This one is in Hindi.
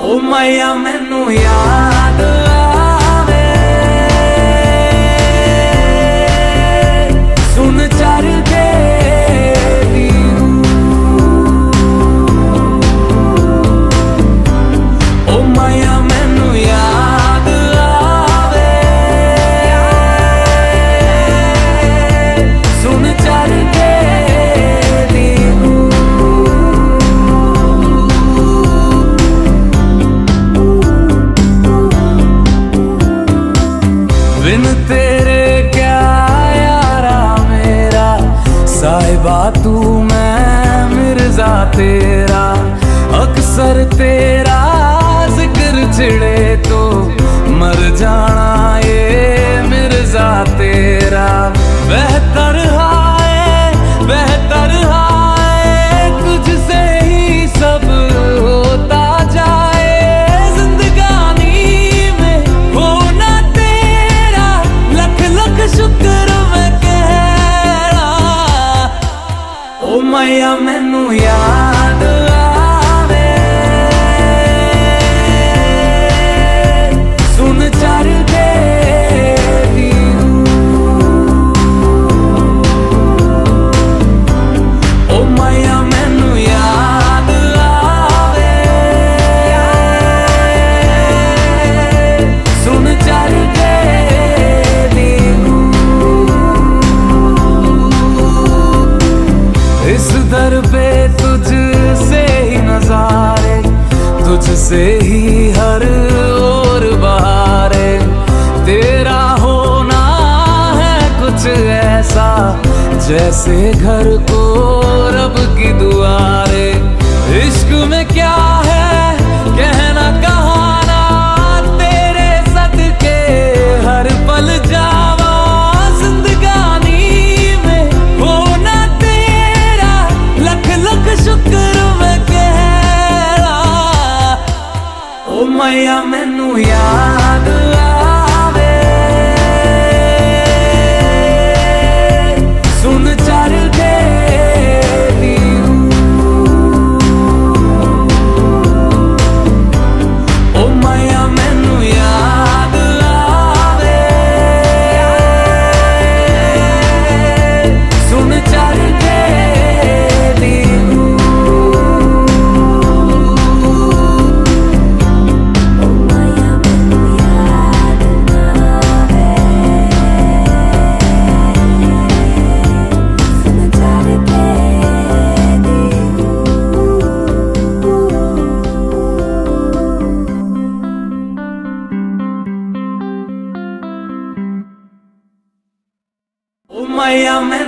ओ मैया मैनू याद आवे सुन चर के ओ मैया मैनू याद आवे सुन चर के बिन तेरे क्या यारा मेरा साहिबा तू मैं मिर्जा तेरा अक्सर तेरा जिक्र छिड़े तो मर जाना ये मिर्जा तेरा बेहतर हाय तुझसे ही सब होता जाए जिंदगानी में होना तेरा लख लख शुक्र मैं कह रहा ओ मैया मैनू याद आवे सुन चर के इस दर पे तुझसे ही नजारे तुझसे ही हर ओर बहारे तेरा होना है कुछ ऐसा जैसे घर को रब की दुआरे इश्क में क्या है कहना कहाना तेरे सदके हर पल जावा जिंदगानी में होना तेरा लख लख शुक्र मैं कह रहा ओ मैया मैनू याद आवे सुन चर के ओ मैया मैनू याद आवे सुन चर के ओ मैया मैं